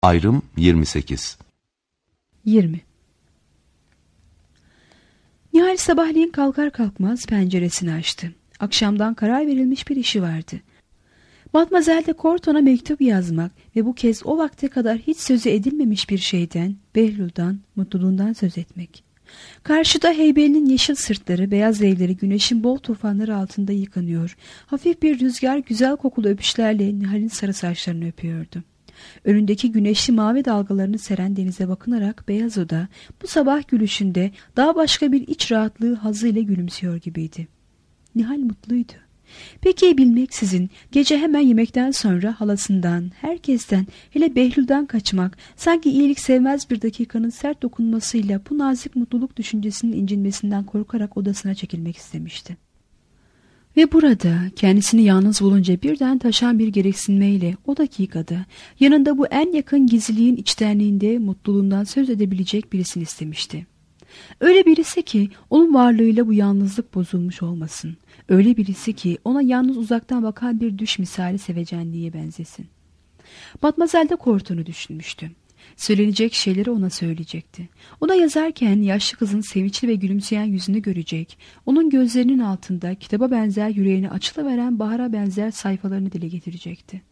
Ayrım 28. 20. Nihal sabahleyin kalkar kalkmaz penceresini açtı. Akşamdan karar verilmiş bir işi vardı. Mademoiselle de Corton'a mektup yazmak ve bu kez o vakte kadar hiç sözü edilmemiş bir şeyden, Behlül'dan, mutluluğundan söz etmek. Karşıda Heybeli'nin yeşil sırtları, beyaz evleri güneşin bol tufanları altında yıkanıyor. Hafif bir rüzgar güzel kokulu öpüşlerle Nihal'in sarı saçlarını öpüyordu. Önündeki güneşli mavi dalgalarını seren denize bakınarak beyaz oda bu sabah gülüşünde daha başka bir iç rahatlığı hazzıyla gülümsüyor gibiydi. Nihal mutluydu. Peki bilmeksizin gece hemen yemekten sonra halasından, herkesten, hele Behlül'den kaçmak, sanki iyilik sevmez bir dakikanın sert dokunmasıyla bu nazik mutluluk düşüncesinin incinmesinden korkarak odasına çekilmek istemişti. Ve burada kendisini yalnız bulunca birden taşan bir gereksinmeyle o dakikada yanında bu en yakın gizliliğin içtenliğinde mutluluğundan söz edebilecek birisini istemişti. Öyle birisi ki onun varlığıyla bu yalnızlık bozulmuş olmasın. Öyle birisi ki ona yalnız uzaktan bakan bir düş misali sevecenliğe benzesin. Mademoiselle de Corton'u düşünmüştü. Söylenecek şeyleri ona söyleyecekti. Ona yazarken yaşlı kızın sevinçli ve gülümseyen yüzünü görecek, onun gözlerinin altında kitaba benzer yüreğine açılıveren bahara benzer sayfalarını dile getirecekti.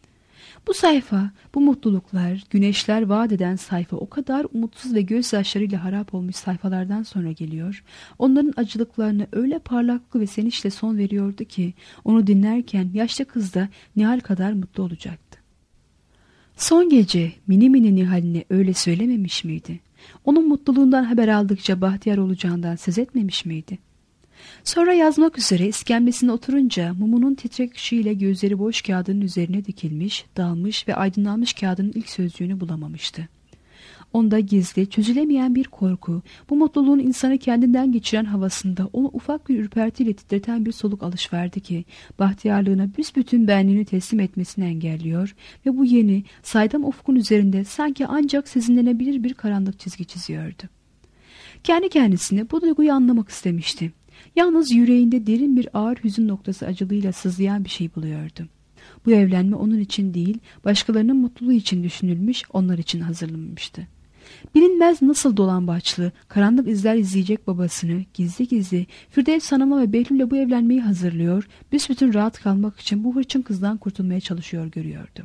Bu sayfa, bu mutluluklar, güneşler vaat eden sayfa o kadar umutsuz ve gözyaşlarıyla harap olmuş sayfalardan sonra geliyor, onların acılıklarını öyle parlaklık ve sevinçle son veriyordu ki, onu dinlerken yaşlı kız da Nihal kadar mutlu olacaktı. Son gece mini Nihal'ine öyle söylememiş miydi? Onun mutluluğundan haber aldıkça bahtiyar olacağından söz etmemiş miydi? Sonra yazmak üzere iskemlesine oturunca mumunun titrek ışığıyla gözleri boş kağıdının üzerine dikilmiş, dağılmış ve aydınlanmış kağıdın ilk sözcüğünü bulamamıştı. Onda gizli, çözülemeyen bir korku, bu mutluluğun insanı kendinden geçiren havasında onu ufak bir ürpertiyle titreten bir soluk alışverdi ki, bahtiyarlığına büsbütün benliğini teslim etmesini engelliyor ve bu yeni, saydam ufkun üzerinde sanki ancak sezinlenebilir bir karanlık çizgi çiziyordu. Kendi kendisine bu duyguyu anlamak istemişti. Yalnız yüreğinde derin bir ağır hüzün noktası acılığıyla sızlayan bir şey buluyordu. Bu evlenme onun için değil, başkalarının mutluluğu için düşünülmüş, onlar için hazırlanmıştı. Bilinmez nasıl dolambaçlı, karanlık izler izleyecek babasını gizli gizli Firdevs Hanım'la ve Behlül'le bu evlenmeyi hazırlıyor, büsbütün rahat kalmak için bu hırçın kızdan kurtulmaya çalışıyor görüyordu.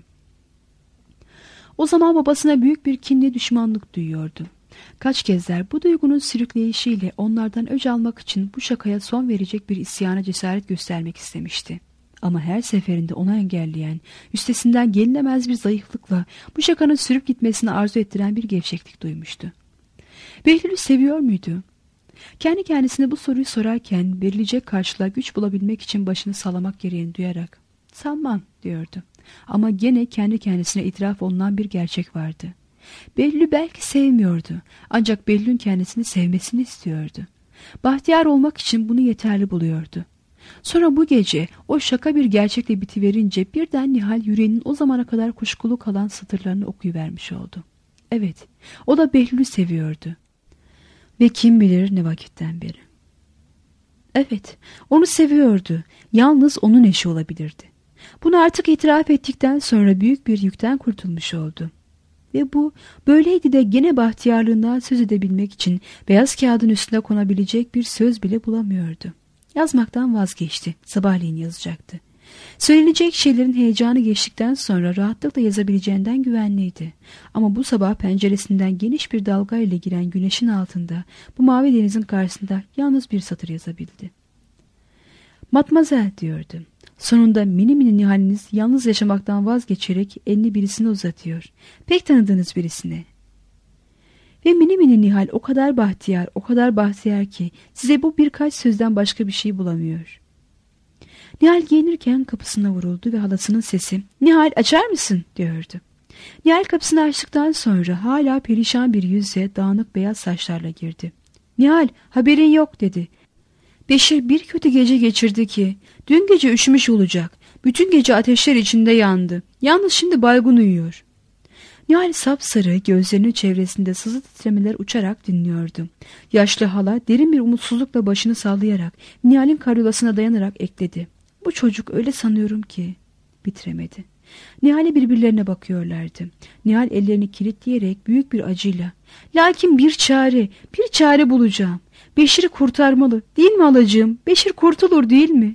O zaman babasına büyük bir kinli düşmanlık duyuyordu. Kaç kezder bu duygunun sürükleyişiyle onlardan öc almak için bu şakaya son verecek bir isyana cesaret göstermek istemişti. Ama her seferinde onu engelleyen, üstesinden gelinemez bir zayıflıkla bu şakanın sürüp gitmesini arzu ettiren bir gevşeklik duymuştu. Behlül'ü seviyor muydu? Kendi kendisine bu soruyu sorarken verilecek karşılığa güç bulabilmek için başını sallamak gereğini duyarak "Sanmam" diyordu. Ama gene kendi kendisine itiraf olunan bir gerçek vardı. Behlül'ü belki sevmiyordu, ancak Behlül'ün kendisini sevmesini istiyordu. Bahtiyar olmak için bunu yeterli buluyordu. Sonra bu gece o şaka bir gerçekle bitiverince birden Nihal yüreğinin o zamana kadar kuşkulu kalan satırlarını okuyuvermiş oldu. Evet, o da Behlül'ü seviyordu. Ve kim bilir ne vakitten beri. Evet, onu seviyordu. Yalnız onun eşi olabilirdi. Bunu artık itiraf ettikten sonra büyük bir yükten kurtulmuş oldu. Ve bu böyleydi de gene bahtiyarlığından söz edebilmek için beyaz kağıdın üstüne konabilecek bir söz bile bulamıyordu. Yazmaktan vazgeçti. Sabahleyin yazacaktı. Söylenecek şeylerin heyecanı geçtikten sonra rahatlıkla yazabileceğinden güvenliydi. Ama bu sabah penceresinden geniş bir dalga ile giren güneşin altında, bu mavi denizin karşısında yalnız bir satır yazabildi. "Mademoiselle" diyordu. Sonunda mini Nihal'iniz yalnız yaşamaktan vazgeçerek elini birisine uzatıyor. Pek tanıdığınız birisine. Ve mini Nihal o kadar bahtiyar ki size bu birkaç sözden başka bir şey bulamıyor. Nihal giyinirken kapısına vuruldu ve halasının sesi "Nihal, açar mısın?" diyordu. Nihal kapısını açtıktan sonra hala perişan bir yüzle dağınık beyaz saçlarla girdi. "Nihal, haberin yok" dedi. "Beşir bir kötü gece geçirdi ki. Dün gece üşümüş olacak. Bütün gece ateşler içinde yandı. Yalnız şimdi baygın uyuyor." Nihal sapsarı, gözlerinin çevresinde sızı titremeler uçarak dinliyordu. Yaşlı hala derin bir umutsuzlukla başını sallayarak Nihal'in karyolasına dayanarak ekledi. "Bu çocuk öyle sanıyorum ki." Bitiremedi. Nihal'e birbirlerine bakıyorlardı. Nihal ellerini kilitleyerek büyük bir acıyla "Lakin bir çare bulacağım. Beşir'i kurtarmalı, değil mi halacığım? Beşir kurtulur, değil mi?"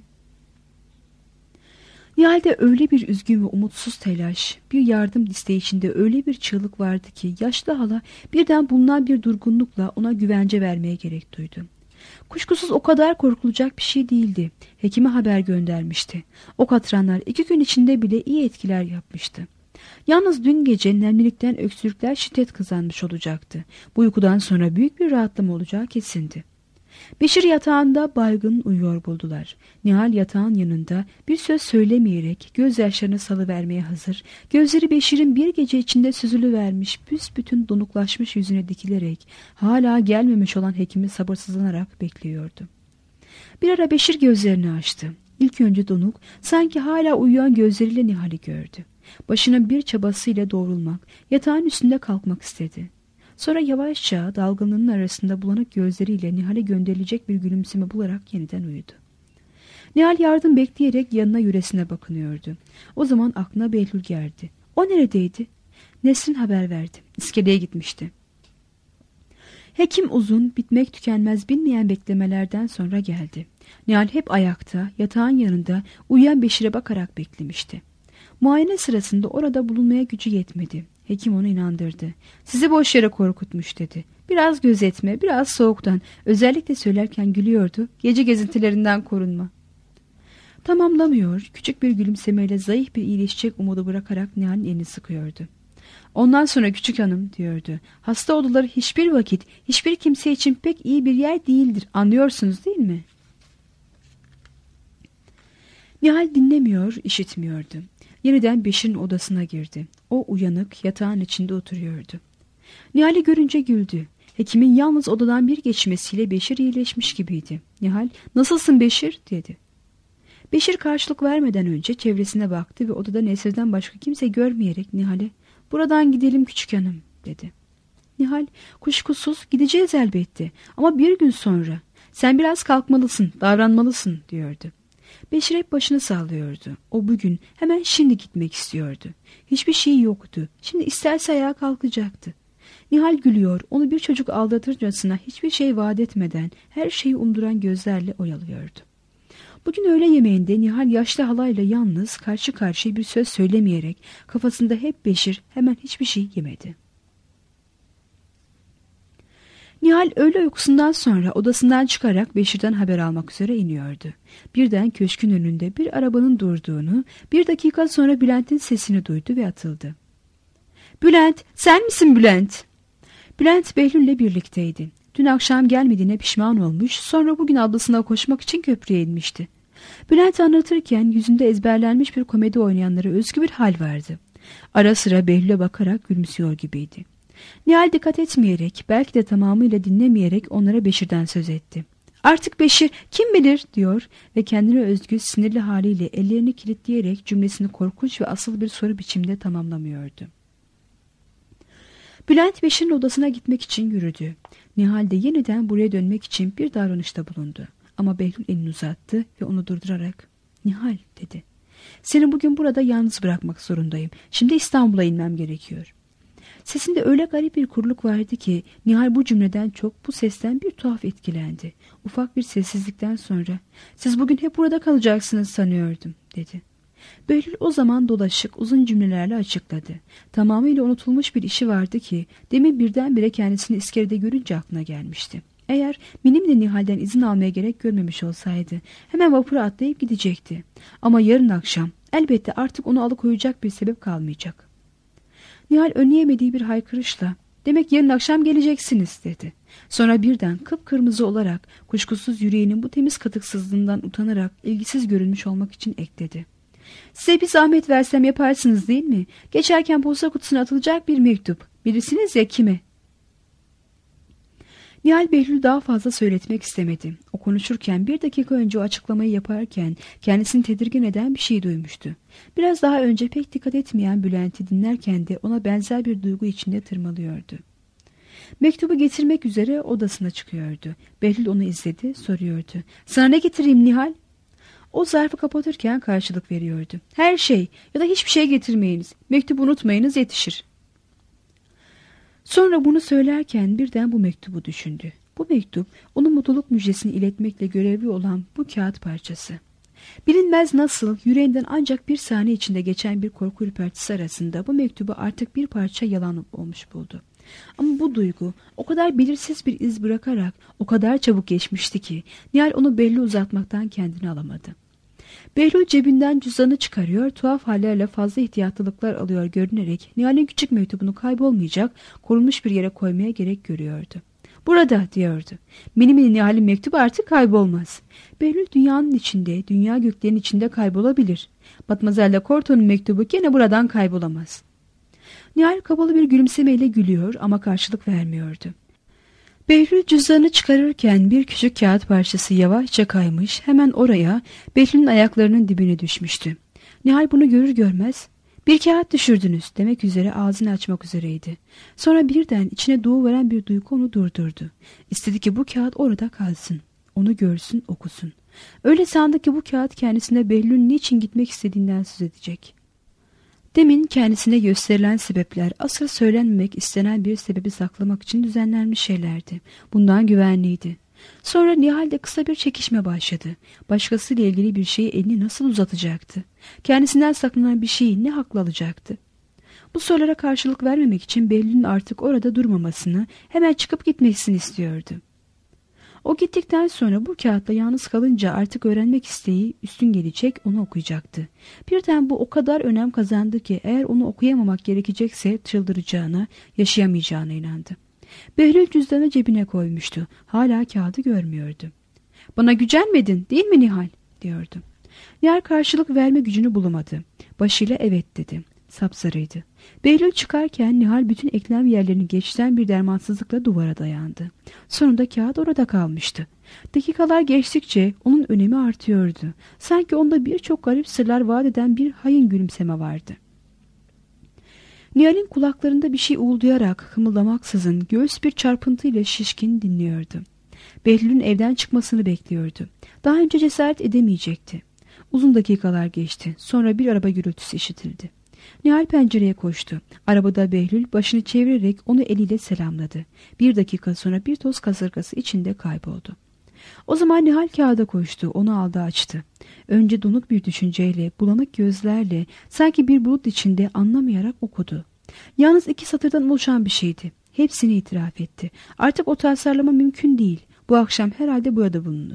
Nihal'de öyle bir üzgün ve umutsuz telaş, bir yardım isteği içinde öyle bir çığlık vardı ki yaşlı hala birden bulunan bir durgunlukla ona güvence vermeye gerek duydu. Kuşkusuz o kadar korkulacak bir şey değildi. Hekime haber göndermişti. O katranlar 2 gün içinde bile iyi etkiler yapmıştı. Yalnız dün gece nemlilikten öksürükler şiddet kazanmış olacaktı. Bu uykudan sonra büyük bir rahatlama olacağı kesindi. Beşir yatağında baygın uyuyor buldular. Nihal yatağın yanında bir söz söylemeyerek gözyaşlarını salıvermeye hazır, gözleri Beşir'in bir gece içinde süzülüvermiş, büsbütün donuklaşmış yüzüne dikilerek hala gelmemiş olan hekimi sabırsızlanarak bekliyordu. Bir ara Beşir gözlerini açtı. İlk önce donuk, sanki hala uyuyan gözleriyle Nihal'i gördü. Başının bir çabasıyla doğrulmak, yatağın üstünde kalkmak istedi. Sonra yavaşça dalgınlığının arasında bulanık gözleriyle Nihal'e gönderilecek bir gülümseme bularak yeniden uyudu. Nihal yardım bekleyerek yanına yüresine bakınıyordu. O zaman aklına Behlül geldi. O neredeydi? Nesrin haber verdi. İskeleye gitmişti. Hekim uzun, bitmek tükenmez bilmeyen beklemelerden sonra geldi. Nihal hep ayakta, yatağın yanında uyuyan Beşir'e bakarak beklemişti. Muayene sırasında orada bulunmaya gücü yetmedi. Hekim onu inandırdı. "Sizi boş yere korkutmuş," dedi. "Biraz gözetme, biraz soğuktan, özellikle söylerken gülüyordu. Gece gezintilerinden korunma." Tamamlamıyor, küçük bir gülümsemeyle zayıf bir iyileşecek umudu bırakarak Nihal'in elini sıkıyordu. "Ondan sonra küçük hanım," diyordu, "hasta odaları hiçbir vakit, hiçbir kimse için pek iyi bir yer değildir. Anlıyorsunuz değil mi?" Nihal dinlemiyor, işitmiyordu. Yeniden Beşir'in odasına girdi. O uyanık, yatağın içinde oturuyordu. Nihal'i görünce güldü. Hekimin yalnız odadan bir geçmesiyle Beşir iyileşmiş gibiydi. Nihal, "Nasılsın Beşir?" dedi. Beşir karşılık vermeden önce çevresine baktı ve odada Nesrin'den başka kimse görmeyerek Nihal'e "Buradan gidelim küçük hanım," dedi. Nihal, "Kuşkusuz gideceğiz elbette ama bir gün sonra. Sen biraz kalkmalısın, davranmalısın," diyordu. Beşir hep başını sallıyordu. O bugün, hemen şimdi gitmek istiyordu. Hiçbir şey yoktu. Şimdi isterse ayağa kalkacaktı. Nihal gülüyor, onu bir çocuk aldatırcasına hiçbir şey vaat etmeden, her şeyi umduran gözlerle oyalıyordu. Bugün öğle yemeğinde Nihal yaşlı halayla yalnız karşı karşıya bir söz söylemeyerek kafasında hep Beşir, hemen hiçbir şey yemedi. Nihal öğle uykusundan sonra odasından çıkarak Beşir'den haber almak üzere iniyordu. Birden köşkün önünde bir arabanın durduğunu, bir dakika sonra Bülent'in sesini duydu ve atıldı. "Bülent, sen misin Bülent?" Bülent Behlül'le birlikteydi. Dün akşam gelmediğine pişman olmuş, sonra bugün ablasına koşmak için köprüye inmişti. Bülent anlatırken yüzünde ezberlenmiş bir komedi oynayanlara özgü bir hal vardı. Ara sıra Behlül'e bakarak gülümsüyor gibiydi. Nihal dikkat etmeyerek, belki de tamamıyla dinlemeyerek onlara Beşir'den söz etti. "Artık Beşir, kim bilir," diyor ve kendine özgü sinirli haliyle ellerini kilitleyerek cümlesini korkunç ve asıl bir soru biçimde tamamlamıyordu. Bülent Beşir'in odasına gitmek için yürüdü. Nihal de yeniden buraya dönmek için bir davranışta bulundu. Ama Behlül elini uzattı ve onu durdurarak "Nihal," dedi. "Seni bugün burada yalnız bırakmak zorundayım. Şimdi İstanbul'a inmem gerekiyor." Sesinde öyle garip bir kuruluk vardı ki Nihal bu cümleden çok bu sesten bir tuhaf etkilendi. Ufak bir sessizlikten sonra "Siz bugün hep burada kalacaksınız sanıyordum," dedi. Behlül o zaman dolaşık uzun cümlelerle açıkladı. Tamamıyla unutulmuş bir işi vardı ki demin birdenbire kendisini iskelede görünce aklına gelmişti. Eğer Minim de Nihal'den izin almaya gerek görmemiş olsaydı hemen vapura atlayıp gidecekti. Ama yarın akşam elbette artık onu alıkoyacak bir sebep kalmayacak. Nihal önleyemediği bir haykırışla "Demek yarın akşam geleceksiniz," dedi. Sonra birden kıpkırmızı olarak kuşkusuz yüreğinin bu temiz katıksızlığından utanarak ilgisiz görünmüş olmak için ekledi. "Size bir zahmet versem yaparsınız değil mi? Geçerken posta kutusuna atılacak bir mektup. Bilirsiniz ya kime?" Nihal Behlül daha fazla söyletmek istemedi. O konuşurken bir dakika önce o açıklamayı yaparken kendisini tedirgin eden bir şey duymuştu. Biraz daha önce pek dikkat etmeyen Bülent'i dinlerken de ona benzer bir duygu içinde tırmalıyordu. Mektubu getirmek üzere odasına çıkıyordu. Behlül onu izledi, soruyordu. "Sana ne getireyim Nihal?" O zarfı kapatırken karşılık veriyordu. Her şey ya da hiçbir şey getirmeyiniz. Mektubu unutmayınız, yetişir. Sonra bunu söylerken birden bu mektubu düşündü. Bu mektup onun mutluluk müjdesini iletmekle görevli olan bu kağıt parçası. Bilinmez nasıl yüreğinden ancak bir saniye içinde geçen bir korku ürpertisi arasında bu mektubu artık bir parça yalan olmuş buldu. Ama bu duygu o kadar belirsiz bir iz bırakarak o kadar çabuk geçmişti ki Nihal onu belli uzatmaktan kendini alamadı. Behlül cebinden cüzdanı çıkarıyor, tuhaf hallerle fazla ihtiyatlılıklar alıyor görünerek Nihal'in küçük mektubunu kaybolmayacak, korunmuş bir yere koymaya gerek görüyordu. Burada diyordu. Benim Nihal'in mektubu artık kaybolmaz. Behlül dünyanın içinde, dünya göklerin içinde kaybolabilir. Mademoiselle Corton'un mektubu gene buradan kaybolamaz. Nihal kabalı bir gülümsemeyle gülüyor ama karşılık vermiyordu. Behlül cüzdanı çıkarırken bir küçük kağıt parçası yavaşça kaymış, hemen oraya Behlül'ün ayaklarının dibine düşmüştü. Nihal bunu görür görmez, "Bir kağıt düşürdünüz" demek üzere ağzını açmak üzereydi. Sonra birden içine doğuveren bir duygu onu durdurdu. İstedi ki bu kağıt orada kalsın, onu görsün, okusun. Öyle sandı ki bu kağıt kendisine Behlül'ün niçin gitmek istediğinden söz edecek. Demin kendisine gösterilen sebepler asıl söylenmemek istenen bir sebebi saklamak için düzenlenmiş şeylerdi. Bundan güvenliydi. Sonra Nihal'de kısa bir çekişme başladı. Başkasıyla ilgili bir şeyi elini nasıl uzatacaktı? Kendisinden saklanan bir şeyi ne hakla alacaktı? Bu sorulara karşılık vermemek için Behlül'ün artık orada durmamasını, hemen çıkıp gitmesini istiyordu. O gittikten sonra bu kağıtla yalnız kalınca artık öğrenmek isteği üstün gelecek, onu okuyacaktı. Birden bu o kadar önem kazandı ki eğer onu okuyamamak gerekecekse çıldıracağına, yaşayamayacağına inandı. Behlül cüzdanı cebine koymuştu. Hala kağıdı görmüyordu. "Bana gücenmedin değil mi Nihal?" diyordu. Nihal karşılık verme gücünü bulamadı. Başıyla evet dedi. Sapsarıydı. Behlül çıkarken Nihal bütün eklem yerlerini geçten bir dermansızlıkla duvara dayandı. Sonunda kağıt orada kalmıştı. Dakikalar geçtikçe onun önemi artıyordu. Sanki onda birçok garip sırlar vaat eden bir hain gülümseme vardı. Nihal'in kulaklarında bir şey uğuldayarak kımıldamaksızın göğüs bir çarpıntıyla şişkin dinliyordu. Behlül'ün evden çıkmasını bekliyordu. Daha önce cesaret edemeyecekti. Uzun dakikalar geçti. Sonra bir araba gürültüsü işitildi. Nihal pencereye koştu. Arabada Behlül başını çevirerek onu eliyle selamladı. Bir dakika sonra bir toz kasırgası içinde kayboldu. O zaman Nihal kağıda koştu. Onu aldı, açtı. Önce donuk bir düşünceyle, bulanık gözlerle, sanki bir bulut içinde anlamayarak okudu. Yalnız 2 satırdan oluşan bir şeydi. Hepsini itiraf etti. Artık o tasarlama mümkün değil. Bu akşam herhalde burada bulununuz.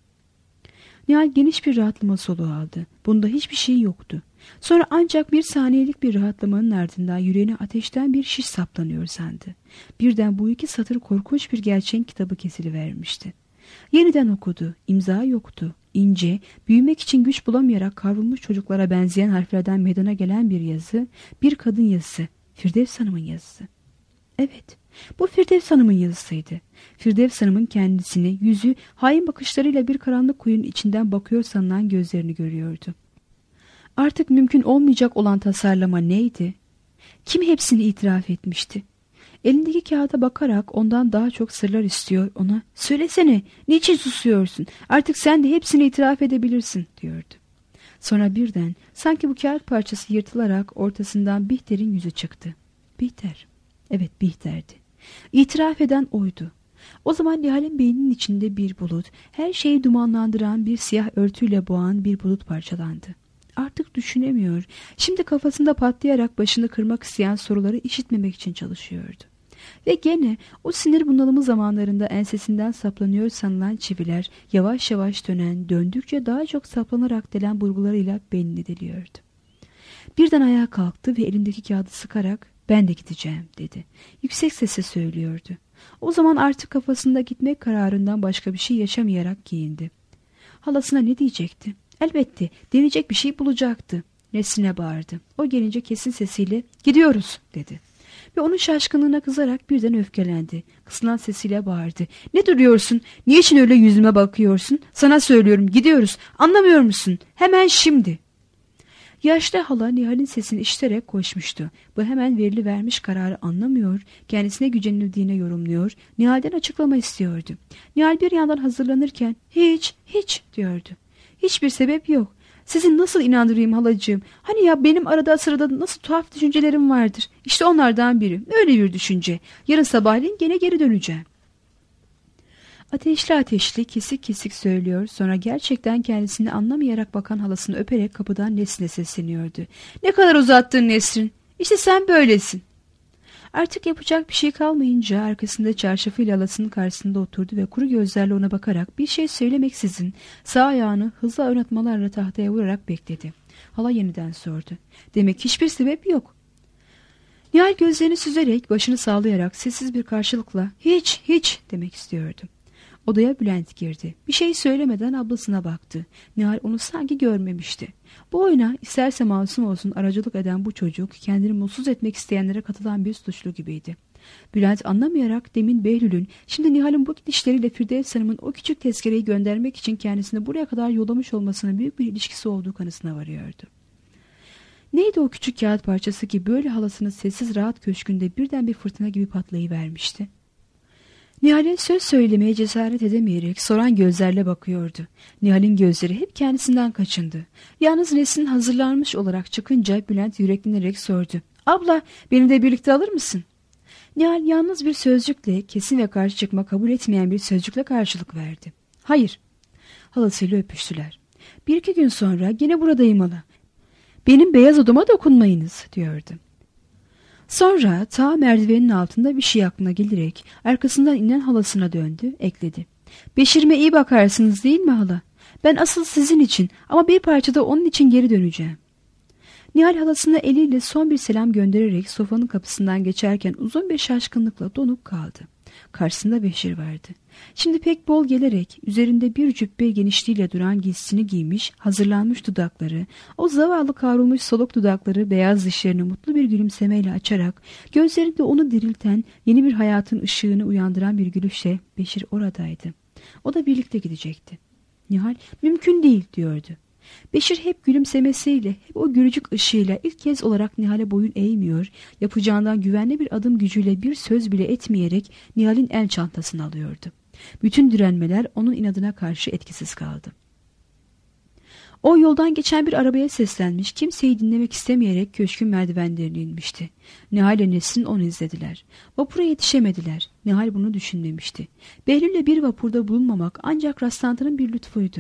Nihal geniş bir rahatlama soluğu aldı. Bunda hiçbir şey yoktu. Sonra ancak bir saniyelik bir rahatlamanın ardından yüreğine ateşten bir şiş saplanıyor sandı. Birden bu 2 satır korkunç bir gerçeğin kitabı kesilivermişti. Yeniden okudu. İmza yoktu. İnce, büyümek için güç bulamayarak kavrulmuş çocuklara benzeyen harflerden meydana gelen bir yazı, bir kadın yazısı, Firdevs Hanım'ın yazısı. Evet, bu Firdevs Hanım'ın yazısıydı. Firdevs Hanım'ın kendisini, yüzü, hain bakışlarıyla bir karanlık kuyunun içinden bakıyor sanılan gözlerini görüyordu. Artık mümkün olmayacak olan tasarlama neydi? Kim hepsini itiraf etmişti? Elindeki kağıda bakarak ondan daha çok sırlar istiyor, ona "Söylesene, niçin susuyorsun? Artık sen de hepsini itiraf edebilirsin" diyordu. Sonra birden sanki bu kağıt parçası yırtılarak ortasından Bihter'in yüzü çıktı. Bihter. Evet, Bihter'di. İtiraf eden oydu. O zaman Nihal'in beyninin içinde bir bulut, her şeyi dumanlandıran bir siyah örtüyle boğan bir bulut parçalandı. Artık düşünemiyor. Şimdi kafasında patlayarak başını kırmak isteyen soruları işitmemek için çalışıyordu. Ve gene o sinir bunalımı zamanlarında ensesinden saplanıyor sanılan çiviler yavaş yavaş dönen, döndükçe daha çok saplanarak delen burgularıyla beynini deliyordu. Birden ayağa kalktı ve elindeki kağıdı sıkarak "Ben de gideceğim" dedi. Yüksek sesle söylüyordu. O zaman artık kafasında gitmek kararından başka bir şey yaşamayarak giyindi. Halasına ne diyecekti? Elbette deneyecek bir şey bulacaktı. Nesrin'e bağırdı. O gelince kesin sesiyle "Gidiyoruz" dedi. Ve onun şaşkınlığına kızarak birden öfkelendi. Kısılan sesiyle bağırdı. "Ne duruyorsun? Niçin öyle yüzüme bakıyorsun? Sana söylüyorum, gidiyoruz. Anlamıyor musun? Hemen şimdi." Yaşlı hala Nihal'in sesini işiterek koşmuştu. Bu hemen vermiş kararı anlamıyor, kendisine gücenildiğine yorumluyor, Nihal'den açıklama istiyordu. Nihal bir yandan hazırlanırken hiç diyordu. Hiçbir sebep yok. Sizi nasıl inandırayım halacığım? Hani ya benim arada sırada nasıl tuhaf düşüncelerim vardır. İşte onlardan biri. Öyle bir düşünce. Yarın sabahleyin gene geri döneceğim. Ateşli ateşli kesik kesik söylüyor. Sonra gerçekten kendisini anlamayarak bakan halasını öperek kapıdan Nesrin'e sesleniyordu. Ne kadar uzattın Nesrin. İşte sen böylesin. Artık yapacak bir şey kalmayınca arkasında çarşafıyla halasının karşısında oturdu ve kuru gözlerle ona bakarak bir şey söylemeksizin sağ ayağını hızlı oynatmalarla tahtaya vurarak bekledi. Hala yeniden sordu. Demek hiçbir sebep yok. Nihal gözlerini süzerek başını sallayarak sessiz bir karşılıkla hiç demek istiyordu. Odaya Bülent girdi. Bir şey söylemeden ablasına baktı. Nihal onu sanki görmemişti. Bu oyuna isterse masum olsun aracılık eden bu çocuk kendini mutsuz etmek isteyenlere katılan bir suçlu gibiydi. Bülent anlamayarak demin Behlül'ün şimdi Nihal'in bu gidişleriyle Firdevs Hanım'ın o küçük tezkereyi göndermek için kendisini buraya kadar yollamış olmasının büyük bir ilişkisi olduğu kanısına varıyordu. Neydi o küçük kağıt parçası ki böyle halasının sessiz rahat köşkünde birden bir fırtına gibi patlayıvermişti? Nihal'e söz söylemeye cesaret edemeyerek soran gözlerle bakıyordu. Nihal'in gözleri hep kendisinden kaçındı. Yalnız Nesrin hazırlanmış olarak çıkınca Bülent yüreklenerek sordu. Abla beni de birlikte alır mısın? Nihal yalnız bir sözcükle, kesin ve karşı çıkma kabul etmeyen bir sözcükle karşılık verdi. Hayır. Halasıyla öpüştüler. Bir iki gün sonra yine buradayım hala. Benim beyaz odama dokunmayınız diyordu. Sonra ta merdivenin altında bir şey aklına gelerek arkasından inen halasına döndü, ekledi. Beşir'ime iyi bakarsınız değil mi hala? Ben asıl sizin için ama bir parçada onun için geri döneceğim. Nihal halasına eliyle son bir selam göndererek sofanın kapısından geçerken uzun bir şaşkınlıkla donup kaldı. Karşısında Beşir vardı. Şimdi pek bol gelerek üzerinde bir cübbe genişliğiyle duran giysisini giymiş, hazırlanmış dudakları, o zavallı kavrulmuş soluk dudakları beyaz dişlerini mutlu bir gülümsemeyle açarak, gözlerinde onu dirilten, yeni bir hayatın ışığını uyandıran bir gülüşle Beşir oradaydı. O da birlikte gidecekti. Nihal mümkün değil diyordu. Beşir hep gülümsemesiyle, hep o gülücük ışığıyla ilk kez olarak Nihal'e boyun eğmiyor, yapacağından güvenli bir adım gücüyle bir söz bile etmeyerek Nihal'in el çantasını alıyordu. Bütün direnmeler onun inadına karşı etkisiz kaldı. O yoldan geçen bir arabaya seslenmiş, kimseyi dinlemek istemeyerek köşkün merdivenlerine inmişti. Nihal ile Nesrin onu izlediler. Vapura yetişemediler. Nihal bunu düşünmemişti. Behlül'le bir vapurda bulunmamak ancak rastlantının bir lütfuydu.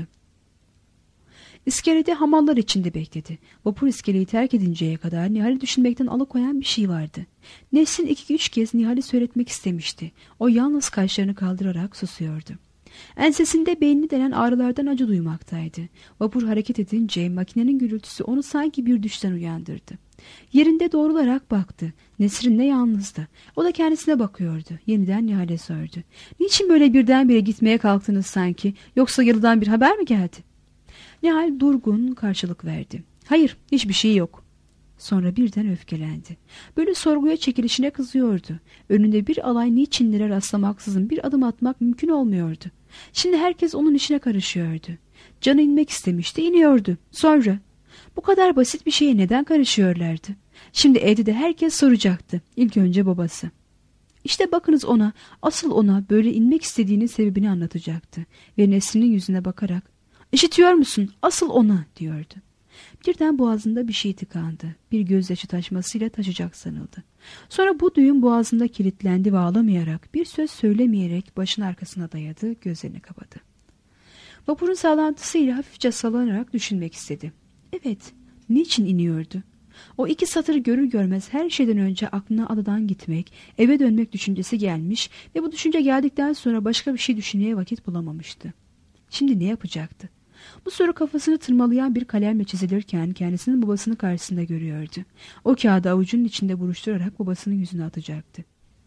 İskelede hamallar içinde bekledi. Vapur iskeleyi terk edinceye kadar Nihal'i düşünmekten alıkoyan bir şey vardı. Nesrin 2-3 kez Nihal'i söyletmek istemişti. O yalnız kaşlarını kaldırarak susuyordu. Ensesinde beynini delen ağrılardan acı duymaktaydı. Vapur hareket edince makinenin gürültüsü onu sanki bir düşten uyandırdı. Yerinde doğrularak baktı. Nesrin ne yalnızdı. O da kendisine bakıyordu. Yeniden Nihal'e sordu. Niçin böyle birdenbire gitmeye kalktınız sanki? Yoksa yalıdan bir haber mi geldi? Nihal durgun karşılık verdi. Hayır, hiçbir şey yok. Sonra birden öfkelendi. Böyle sorguya çekilişine kızıyordu. Önünde bir alay niçinlere rastlamaksızın bir adım atmak mümkün olmuyordu. Şimdi herkes onun işine karışıyordu. Canı inmek istemişti, iniyordu. Sonra bu kadar basit bir şeye neden karışıyorlardı? Şimdi evde de herkes soracaktı. İlk önce babası. İşte bakınız ona, asıl ona böyle inmek istediğinin sebebini anlatacaktı. Ve Nesrin'in yüzüne bakarak "İşitiyor musun? Asıl ona" diyordu. Birden boğazında bir şey tıkandı. Bir gözyaşı taşmasıyla taşacak sanıldı. Sonra bu düğüm boğazında kilitlendi ve ağlamayarak, bir söz söylemeyerek başını arkasına dayadı, gözlerini kapadı. Vapurun sallantısıyla hafifçe sallanarak düşünmek istedi. Evet, niçin iniyordu? O 2 satırı görür görmez her şeyden önce aklına adadan gitmek, eve dönmek düşüncesi gelmiş ve bu düşünce geldikten sonra başka bir şey düşünmeye vakit bulamamıştı. Şimdi ne yapacaktı? Bu soru kafasını tırmalayan bir kalemle çizilirken kendisinin babasının karşısında görüyordu. O kağıdı avucunun içinde buruşturarak babasının yüzüne atacaktı.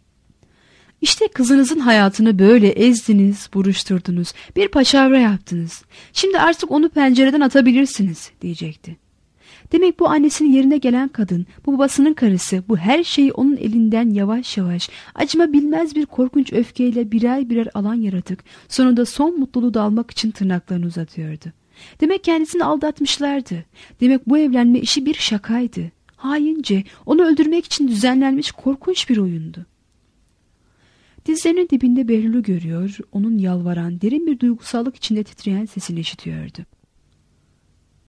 İşte kızınızın hayatını böyle ezdiniz, buruşturdunuz, bir paçavra yaptınız. Şimdi artık onu pencereden atabilirsiniz diyecekti. Demek bu annesinin yerine gelen kadın, bu babasının karısı, bu her şeyi onun elinden yavaş yavaş, acıma bilmez bir korkunç öfkeyle birer birer alan yaratık, sonunda son mutluluğu da almak için tırnaklarını uzatıyordu. Demek kendisini aldatmışlardı. Demek bu evlenme işi bir şakaydı. Haince, onu öldürmek için düzenlenmiş korkunç bir oyundu. Dizlerinin dibinde Behlül'ü görüyor, onun yalvaran, derin bir duygusallık içinde titreyen sesini işitiyordu.